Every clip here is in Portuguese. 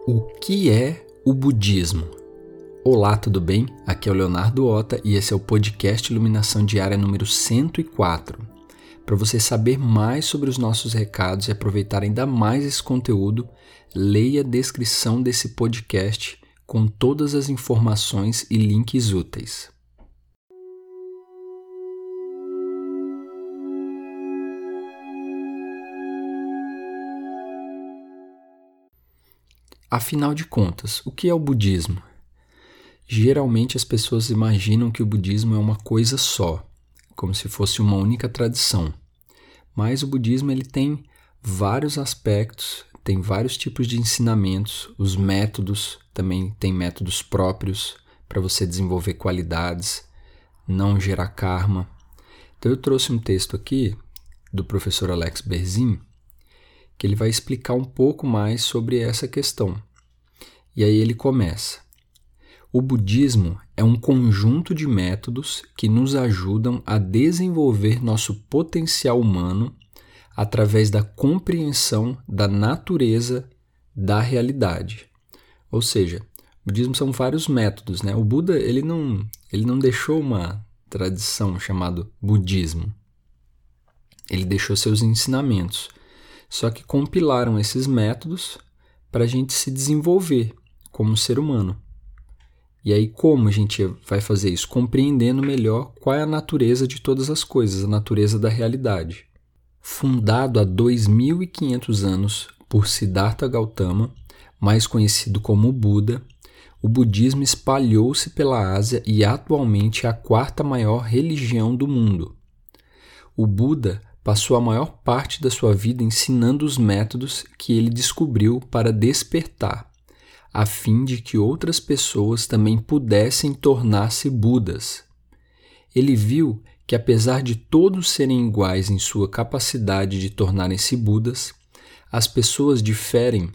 O que é o budismo? Olá, tudo bem? Aqui é o Leonardo Ota e esse é o podcast Iluminação Diária número 104. Para você saber mais sobre os nossos recados e aproveitar ainda mais esse conteúdo, leia a descrição desse podcast com todas as informações e links úteis. Afinal de contas, o que é o budismo? Geralmente as pessoas imaginam que o budismo é uma coisa só, como se fosse uma única tradição. Mas o budismo ele tem vários aspectos, tem vários tipos de ensinamentos, os métodos também tem métodos próprios para você desenvolver qualidades, não gerar karma. Então eu trouxe um texto aqui do professor Alex Berzin, que ele vai explicar um pouco mais sobre essa questão. E aí ele começa. O budismo é um conjunto de métodos que nos ajudam a desenvolver nosso potencial humano através da compreensão da natureza da realidade. Ou seja, o budismo são vários métodos, né? O Buda ele não deixou uma tradição chamada budismo. Ele deixou seus ensinamentos. Só que compilaram esses métodos para a gente se desenvolver como ser humano. E aí como a gente vai fazer isso? Compreendendo melhor qual é a natureza de todas as coisas, a natureza da realidade. Fundado há 2.500 anos por Siddhartha Gautama, mais conhecido como Buda, o budismo espalhou-se pela Ásia e atualmente é a quarta maior religião do mundo. O Buda passou a maior parte da sua vida ensinando os métodos que ele descobriu para despertar, a fim de que outras pessoas também pudessem tornar-se Budas. Ele viu que, apesar de todos serem iguais em sua capacidade de tornarem-se Budas, as pessoas diferem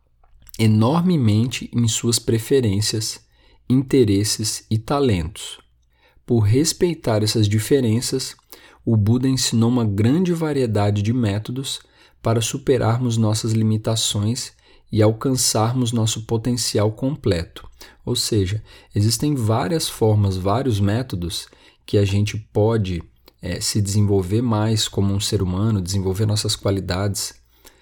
enormemente em suas preferências, interesses e talentos. Por respeitar essas diferenças, o Buda ensinou uma grande variedade de métodos para superarmos nossas limitações e alcançarmos nosso potencial completo. Ou seja, existem várias formas, vários métodos que a gente pode se desenvolver mais como um ser humano, desenvolver nossas qualidades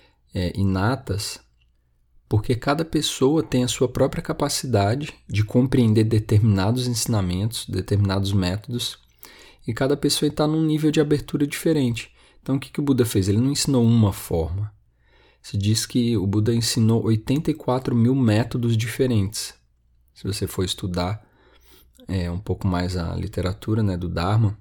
inatas, porque cada pessoa tem a sua própria capacidade de compreender determinados ensinamentos, determinados métodos, e cada pessoa está num nível de abertura diferente. Então o que o Buda fez? Ele não ensinou uma forma. Se diz que o Buda ensinou 84 mil métodos diferentes. Se você for estudar um pouco mais a literatura, né, do Dharma.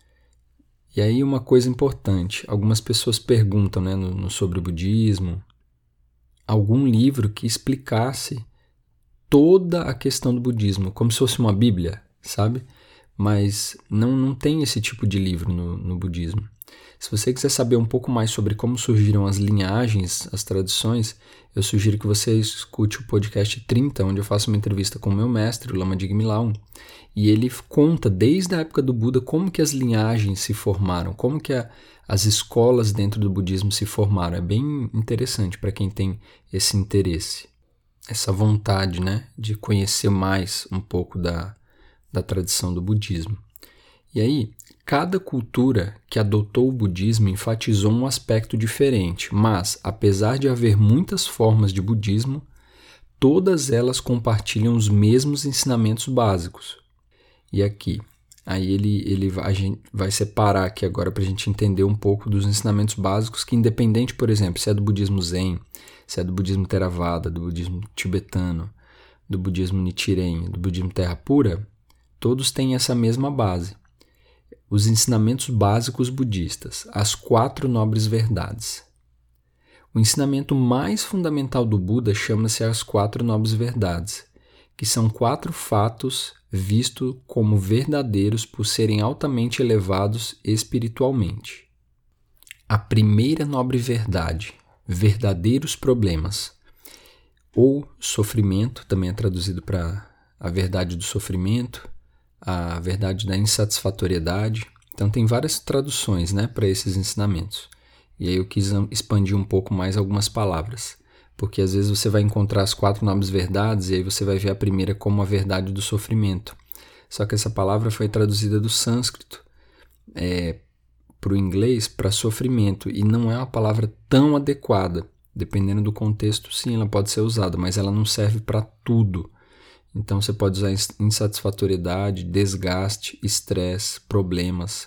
E aí uma coisa importante, algumas pessoas perguntam, né, sobre o budismo, algum livro que explicasse toda a questão do budismo, como se fosse uma bíblia, sabe? Mas não tem esse tipo de livro no budismo. Se você quiser saber um pouco mais sobre como surgiram as linhagens, as tradições, eu sugiro que você escute o podcast 30, onde eu faço uma entrevista com o meu mestre, o Lama Digme Laung, e ele conta desde a época do Buda como que as linhagens se formaram, como que as escolas dentro do budismo se formaram. É bem interessante para quem tem esse interesse, essa vontade, né, de conhecer mais um pouco da tradição do budismo. E aí, cada cultura que adotou o budismo enfatizou um aspecto diferente, mas, apesar de haver muitas formas de budismo, todas elas compartilham os mesmos ensinamentos básicos. E aqui, aí a gente vai separar aqui agora para a gente entender um pouco dos ensinamentos básicos que, independente, por exemplo, se é do budismo Zen, se é do budismo Theravada, do budismo tibetano, do budismo Nichiren, do budismo Terra Pura, todos têm essa mesma base. Os ensinamentos básicos budistas, as 4 nobres verdades. O ensinamento mais fundamental do Buda chama-se as 4 nobres verdades, que são 4 fatos vistos como verdadeiros por serem altamente elevados espiritualmente. A primeira nobre verdade, verdadeiros problemas, ou sofrimento, também é traduzido para a verdade do sofrimento, a verdade da insatisfatoriedade. Então tem várias traduções, né, para esses ensinamentos. E aí eu quis expandir um pouco mais algumas palavras. porque às vezes você vai encontrar as 4 nobres verdades e aí você vai ver a primeira como a verdade do sofrimento. Só que essa palavra foi traduzida do sânscrito para o inglês para sofrimento e não é uma palavra tão adequada. Dependendo do contexto, sim, ela pode ser usada, mas ela não serve para tudo. Então você pode usar insatisfatoriedade, desgaste, estresse, problemas.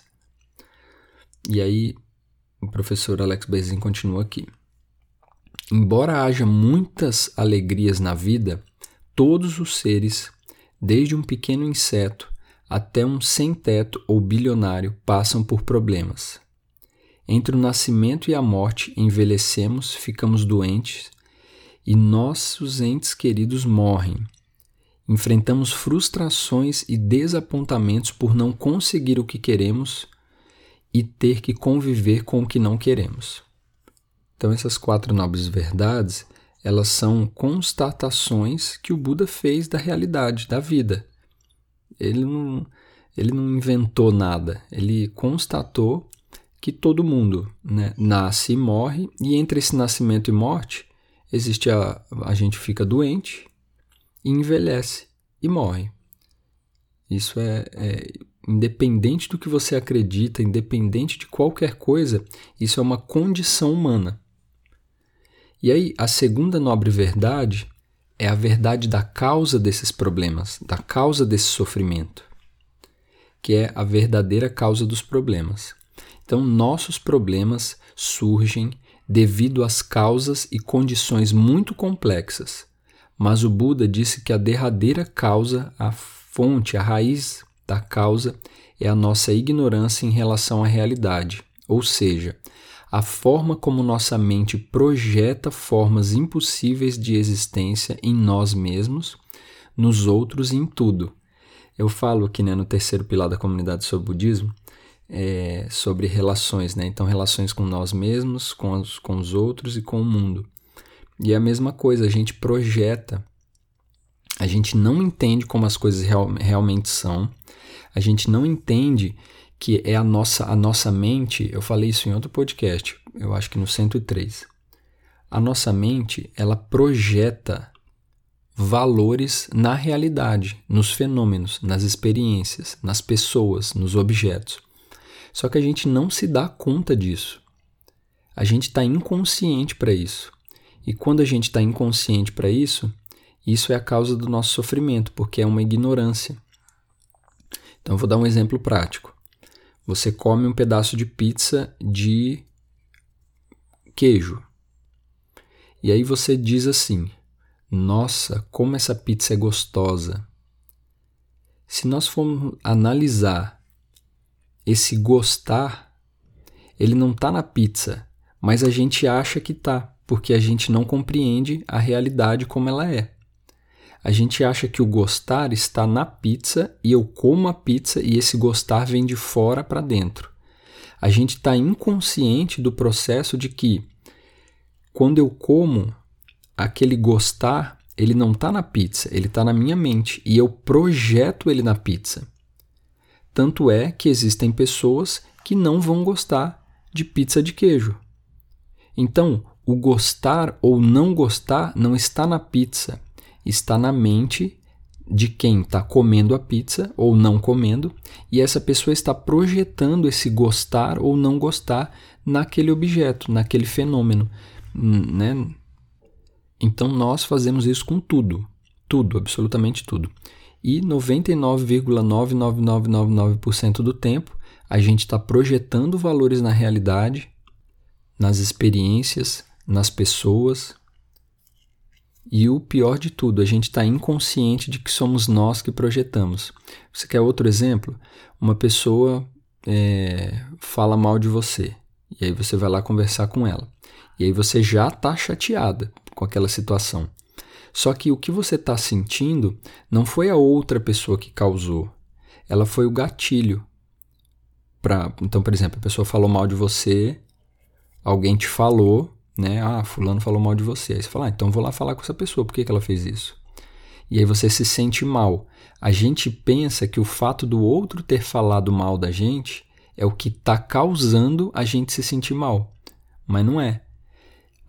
E aí o professor Alex Berzin continua aqui. Embora haja muitas alegrias na vida, todos os seres, desde um pequeno inseto até um sem-teto ou bilionário, passam por problemas. Entre o nascimento e a morte, envelhecemos, ficamos doentes e nossos entes queridos morrem. Enfrentamos frustrações e desapontamentos por não conseguir o que queremos e ter que conviver com o que não queremos. Então essas 4 nobres verdades, elas são constatações que o Buda fez da realidade, da vida. Ele não inventou nada, ele constatou que todo mundo, né, nasce e morre, e entre esse nascimento e morte, existe a gente fica doente, e envelhece e morre. Isso é independente do que você acredita, independente de qualquer coisa, isso é uma condição humana. E aí, a segunda nobre verdade é a verdade da causa desses problemas, da causa desse sofrimento, que é a verdadeira causa dos problemas. Então, nossos problemas surgem devido às causas e condições muito complexas, mas o Buda disse que a derradeira causa, a fonte, a raiz da causa é a nossa ignorância em relação à realidade, ou seja, a forma como nossa mente projeta formas impossíveis de existência em nós mesmos, nos outros e em tudo. Eu falo aqui, né, no terceiro pilar da comunidade sobre budismo, sobre relações, né? Então, relações com nós mesmos, com os outros e com o mundo. E é a mesma coisa, a gente projeta, a gente não entende como as coisas realmente são, a gente não entende que é a nossa mente, eu falei isso em outro podcast, eu acho que no 103. A nossa mente, ela projeta valores na realidade, nos fenômenos, nas experiências, nas pessoas, nos objetos. Só que a gente não se dá conta disso. A gente está inconsciente para isso. E quando a gente está inconsciente para isso, isso é a causa do nosso sofrimento, porque é uma ignorância. Então, eu vou dar um exemplo prático. Você come um pedaço de pizza de queijo. E aí você diz assim: nossa, como essa pizza é gostosa. Se nós formos analisar esse gostar, ele não está na pizza, mas a gente acha que está, porque a gente não compreende a realidade como ela é. A gente acha que o gostar está na pizza e eu como a pizza e esse gostar vem de fora para dentro. A gente está inconsciente do processo de que quando eu como, aquele gostar, ele não está na pizza, ele está na minha mente e eu projeto ele na pizza. Tanto é que existem pessoas que não vão gostar de pizza de queijo. Então, o gostar ou não gostar não está na pizza, está na mente de quem está comendo a pizza ou não comendo, e essa pessoa está projetando esse gostar ou não gostar naquele objeto, naquele fenômeno, né? Então, nós fazemos isso com tudo, absolutamente tudo. E 99,99999% do tempo, a gente está projetando valores na realidade, nas experiências, nas pessoas. E o pior de tudo, a gente está inconsciente de que somos nós que projetamos. Você quer outro exemplo? Uma pessoa fala mal de você, e aí você vai lá conversar com ela. E aí você já está chateada com aquela situação. Só que o que você está sentindo não foi a outra pessoa que causou. Ela foi o gatilho. Então, por exemplo, a pessoa falou mal de você, alguém te falou, né? Ah, fulano falou mal de você. Aí você fala, então vou lá falar com essa pessoa, por que ela fez isso? E aí você se sente mal. A gente pensa que o fato do outro ter falado mal da gente é o que está causando a gente se sentir mal. Mas não é.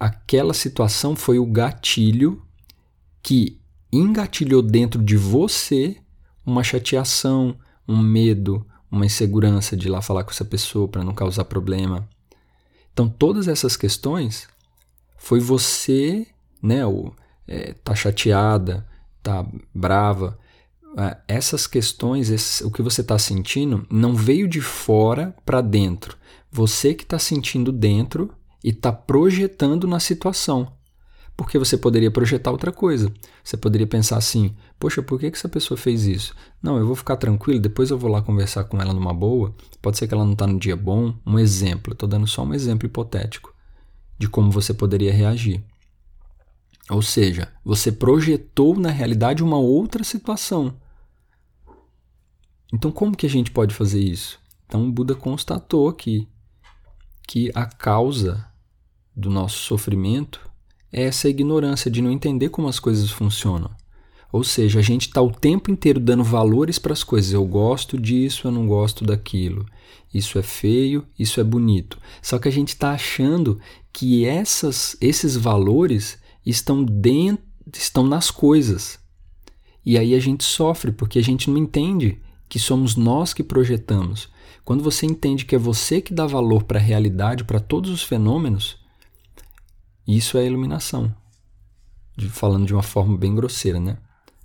aquela situação foi o gatilho que engatilhou dentro de você uma chateação, um medo, uma insegurança de ir lá falar com essa pessoa para não causar problema. Então, todas essas questões foi você, né, tá chateada, tá brava. Essas questões, o que você está sentindo, não veio de fora para dentro. Você que está sentindo dentro e está projetando na situação. Porque você poderia projetar outra coisa. Você poderia pensar assim, poxa, por que essa pessoa fez isso? Não, eu vou ficar tranquilo, depois eu vou lá conversar com ela numa boa. Pode ser que ela não está no dia bom. Um exemplo, estou dando só um exemplo hipotético de como você poderia reagir. Ou seja, você projetou na realidade uma outra situação. Então, como que a gente pode fazer isso? Então, o Buda constatou aqui que a causa do nosso sofrimento é essa ignorância de não entender como as coisas funcionam. Ou seja, a gente está o tempo inteiro dando valores para as coisas. Eu gosto disso, eu não gosto daquilo. Isso é feio, isso é bonito. Só que a gente está achando que esses valores estão nas coisas. E aí a gente sofre, porque a gente não entende que somos nós que projetamos. Quando você entende que é você que dá valor para a realidade, para todos os fenômenos, isso é iluminação. Falando de uma forma bem grosseira, né?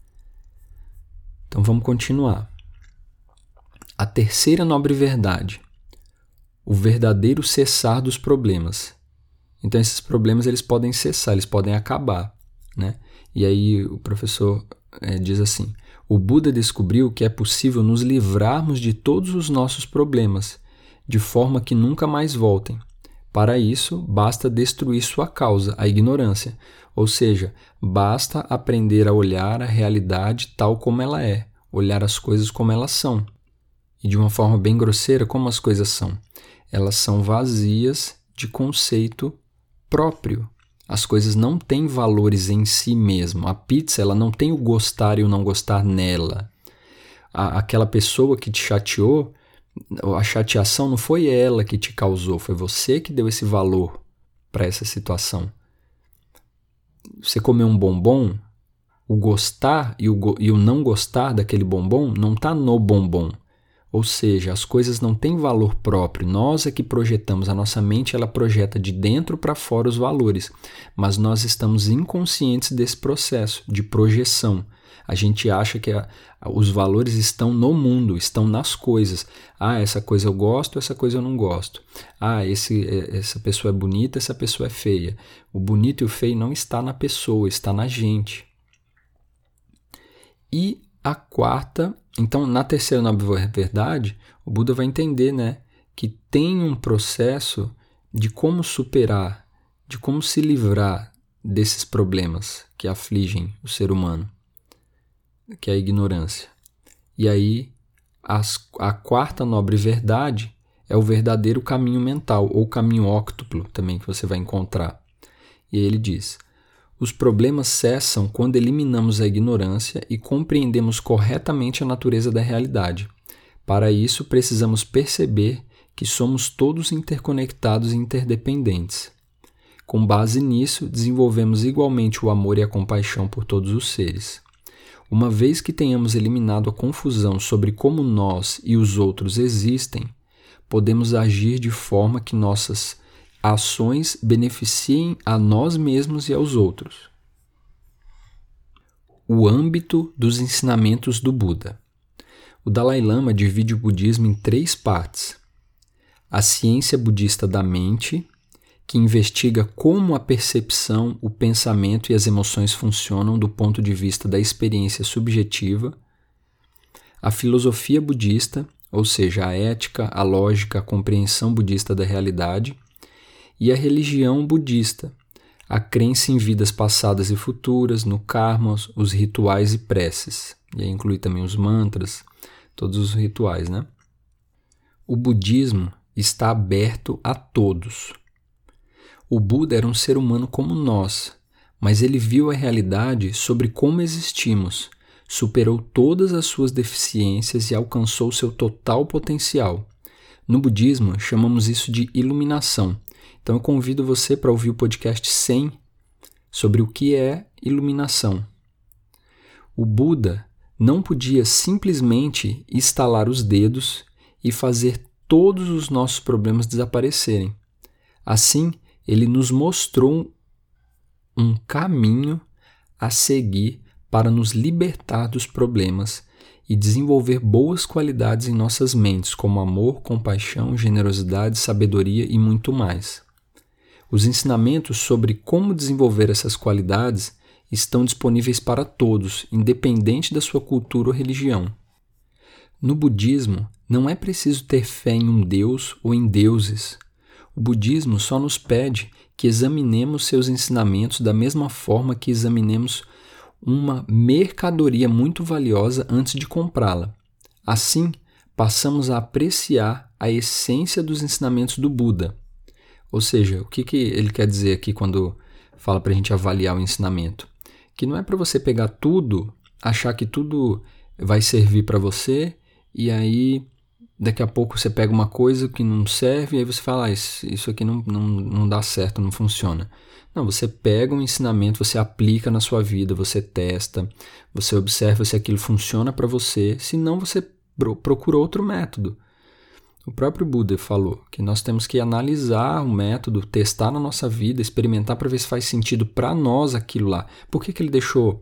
Então vamos continuar. A terceira nobre verdade. O verdadeiro cessar dos problemas. Então esses problemas eles podem cessar, eles podem acabar, né? E aí o professor diz assim: o Buda descobriu que é possível nos livrarmos de todos os nossos problemas, de forma que nunca mais voltem. Para isso, basta destruir sua causa, a ignorância. Ou seja, basta aprender a olhar a realidade tal como ela é, olhar as coisas como elas são. E de uma forma bem grosseira, como as coisas são? Elas são vazias de conceito próprio. As coisas não têm valores em si mesmo. A pizza ela não tem o gostar e o não gostar nela. Aquela pessoa que te chateou, a chateação não foi ela que te causou, foi você que deu esse valor para essa situação. Você comeu um bombom, o gostar e o não gostar daquele bombom não está no bombom. Ou seja, as coisas não têm valor próprio. Nós é que projetamos, a nossa mente ela projeta de dentro para fora os valores, mas nós estamos inconscientes desse processo de projeção. A gente acha que os valores estão no mundo, estão nas coisas. Ah, essa coisa eu gosto, essa coisa eu não gosto. Ah, essa pessoa é bonita, essa pessoa é feia. O bonito e o feio não está na pessoa, está na gente. E a quarta, então na terceira nobre verdade, o Buda vai entender, né, que tem um processo de como superar, de como se livrar desses problemas que afligem o ser humano, que é a ignorância. E aí, a quarta nobre verdade é o verdadeiro caminho mental, ou caminho óctuplo também, que você vai encontrar. E aí ele diz: os problemas cessam quando eliminamos a ignorância e compreendemos corretamente a natureza da realidade. Para isso, precisamos perceber que somos todos interconectados e interdependentes. Com base nisso, desenvolvemos igualmente o amor e a compaixão por todos os seres. Uma vez que tenhamos eliminado a confusão sobre como nós e os outros existem, podemos agir de forma que nossas ações beneficiem a nós mesmos e aos outros. O âmbito dos ensinamentos do Buda. O Dalai Lama divide o budismo em 3 partes. A ciência budista da mente, que investiga como a percepção, o pensamento e as emoções funcionam do ponto de vista da experiência subjetiva. A filosofia budista, ou seja, a ética, a lógica, a compreensão budista da realidade. E a religião budista, a crença em vidas passadas e futuras, no karma, os rituais e preces. E aí inclui também os mantras, todos os rituais, né? O budismo está aberto a todos. O Buda era um ser humano como nós, mas ele viu a realidade sobre como existimos, superou todas as suas deficiências e alcançou seu total potencial. No budismo, chamamos isso de iluminação, Então eu convido você para ouvir o podcast 100 sobre o que é iluminação. O Buda não podia simplesmente estalar os dedos e fazer todos os nossos problemas desaparecerem. Assim, ele nos mostrou um caminho a seguir para nos libertar dos problemas e desenvolver boas qualidades em nossas mentes, como amor, compaixão, generosidade, sabedoria e muito mais. Os ensinamentos sobre como desenvolver essas qualidades estão disponíveis para todos, independente da sua cultura ou religião. No budismo, não é preciso ter fé em um deus ou em deuses. O budismo só nos pede que examinemos seus ensinamentos da mesma forma que examinemos uma mercadoria muito valiosa antes de comprá-la. Assim, passamos a apreciar a essência dos ensinamentos do Buda. Ou seja, o que ele quer dizer aqui quando fala para a gente avaliar o ensinamento? Que não é para você pegar tudo, achar que tudo vai servir para você, e aí daqui a pouco você pega uma coisa que não serve, e aí você fala, isso aqui não dá certo, não funciona. Não, você pega um ensinamento, você aplica na sua vida, você testa, você observa se aquilo funciona para você, se não você procura outro método. O próprio Buda falou que nós temos que analisar o método, testar na nossa vida, experimentar para ver se faz sentido para nós aquilo lá. Por que ele deixou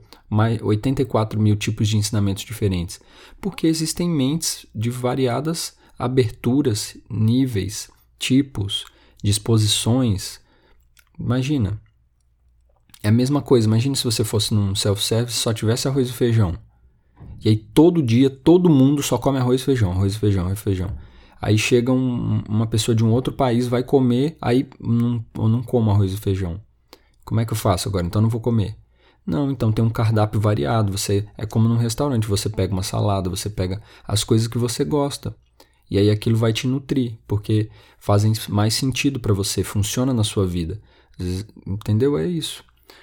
84 mil tipos de ensinamentos diferentes? Porque existem mentes de variadas aberturas, níveis, tipos, disposições. Imagina. É a mesma coisa. Imagina se você fosse num self-service e só tivesse arroz e feijão. E aí todo dia, todo mundo só come arroz e feijão, arroz e feijão, arroz e feijão. Aí chega uma pessoa de um outro país, vai comer, aí eu não como arroz e feijão. Como é que eu faço agora? Então eu não vou comer. Não, então tem um cardápio variado. É como num restaurante, você pega uma salada, você pega as coisas que você gosta. E aí aquilo vai te nutrir, porque fazem mais sentido para você, funciona na sua vida. Entendeu? É isso.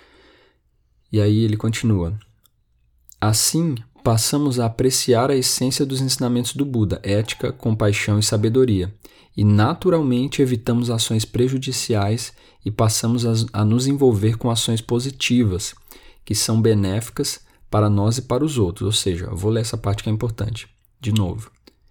E aí ele continua. Assim, passamos a apreciar a essência dos ensinamentos do Buda, ética, compaixão e sabedoria, e naturalmente evitamos ações prejudiciais e passamos a nos envolver com ações positivas, que são benéficas para nós e para os outros. Ou seja, eu vou ler essa parte que é importante. De novo.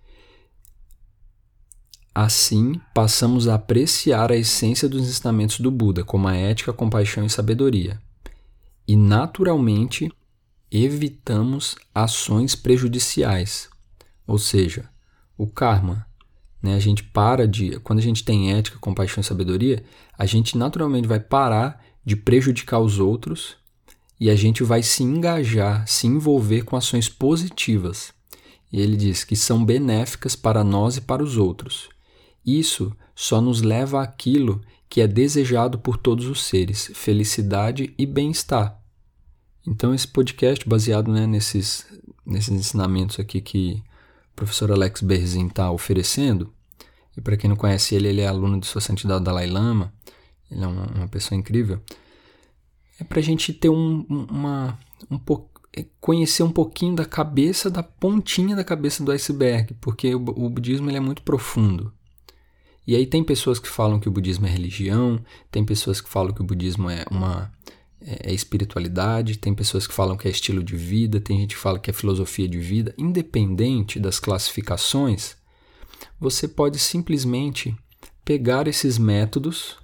Assim, passamos a apreciar a essência dos ensinamentos do Buda, como a ética, compaixão e sabedoria, e naturalmente evitamos ações prejudiciais, ou seja, o karma. A gente quando a gente tem ética, compaixão e sabedoria, a gente naturalmente vai parar de prejudicar os outros e a gente vai se engajar, se envolver com ações positivas. E ele diz que são benéficas para nós e para os outros. Isso só nos leva àquilo que é desejado por todos os seres, felicidade e bem-estar. Então esse podcast baseado nesses ensinamentos aqui que o professor Alex Berzin está oferecendo, e para quem não conhece ele é aluno de Sua Santidade Dalai Lama, ele é uma pessoa incrível, é para a gente ter conhecer um pouquinho da pontinha da cabeça do iceberg, porque o budismo ele é muito profundo. E aí tem pessoas que falam que o budismo é religião, tem pessoas que falam que o budismo é espiritualidade, tem pessoas que falam que é estilo de vida, tem gente que fala que é filosofia de vida. Independente das classificações, você pode simplesmente pegar esses métodos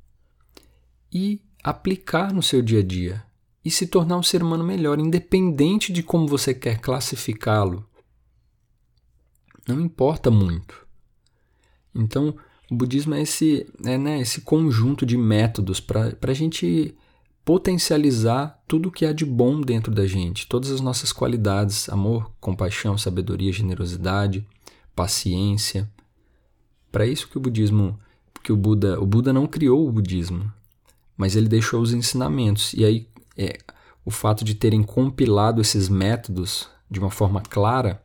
e aplicar no seu dia a dia e se tornar um ser humano melhor, independente de como você quer classificá-lo. Não importa muito. Então, o budismo é esse conjunto de métodos para a gente potencializar tudo o que há de bom dentro da gente, todas as nossas qualidades, amor, compaixão, sabedoria, generosidade, paciência. Para isso que o Buda não criou o budismo, mas ele deixou os ensinamentos. E aí o fato de terem compilado esses métodos de uma forma clara,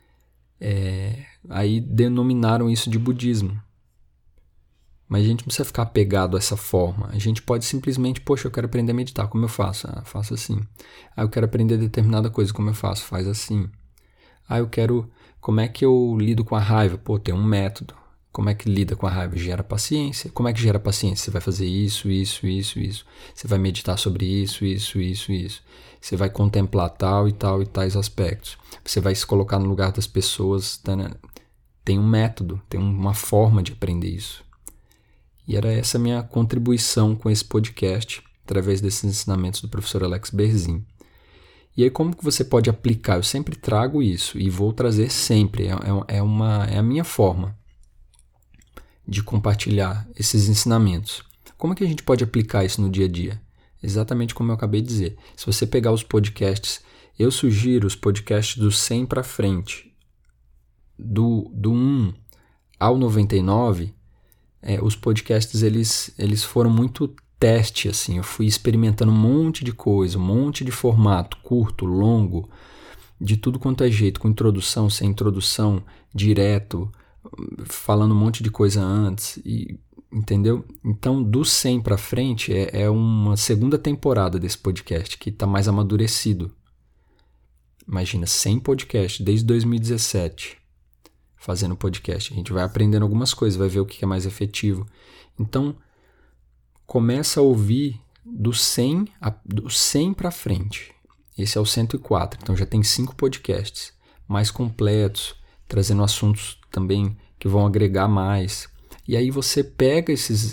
aí denominaram isso de budismo. Mas a gente não precisa ficar apegado a essa forma. A gente pode simplesmente, eu quero aprender a meditar, como eu faço? Faço assim. Eu quero aprender determinada coisa, como eu faço? Faz assim. Como é que eu lido com a raiva? Tem um método. Como é que lida com a raiva? Gera paciência. Como é que gera paciência? Você vai fazer isso, isso, isso, isso. Você vai meditar sobre isso, isso, isso, isso. Você vai contemplar tal e tal e tais aspectos. Você vai se colocar no lugar das pessoas. Tá, né? Tem um método, tem uma forma de aprender isso. E era essa a minha contribuição com esse podcast, através desses ensinamentos do professor Alex Berzin. E aí como que você pode aplicar? Eu sempre trago isso e vou trazer sempre. É a minha forma de compartilhar esses ensinamentos. Como é que a gente pode aplicar isso no dia a dia? Exatamente como eu acabei de dizer. Se você pegar os podcasts, eu sugiro os podcasts do 100 para frente. Do 1 ao 99, os podcasts eles foram muito teste, assim. Eu fui experimentando um monte de coisa, um monte de formato, curto, longo, de tudo quanto é jeito, com introdução, sem introdução, direto, falando um monte de coisa antes, entendeu? Então, do 100 para frente, é uma segunda temporada desse podcast, que está mais amadurecido. Imagina, 100 podcasts, desde 2017, fazendo podcast. A gente vai aprendendo algumas coisas, vai ver o que é mais efetivo. Então, começa a ouvir do 100 para frente. Esse é o 104, então já tem 5 podcasts mais completos, trazendo assuntos também que vão agregar mais. E aí você pega esses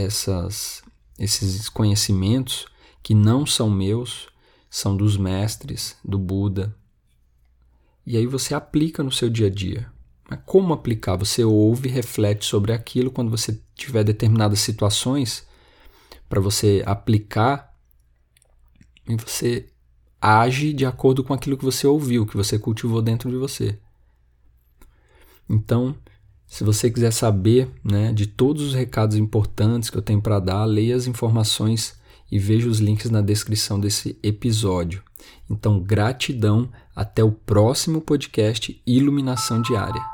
conhecimentos que não são meus, são dos mestres, do Buda, e aí você aplica no seu dia a dia. Mas como aplicar? Você ouve e reflete sobre aquilo quando você tiver determinadas situações para você aplicar, e você age de acordo com aquilo que você ouviu, que você cultivou dentro de você. Então, se você quiser saber, né, de todos os recados importantes que eu tenho para dar, leia as informações e veja os links na descrição desse episódio. Então, gratidão, até o próximo podcast Iluminação Diária.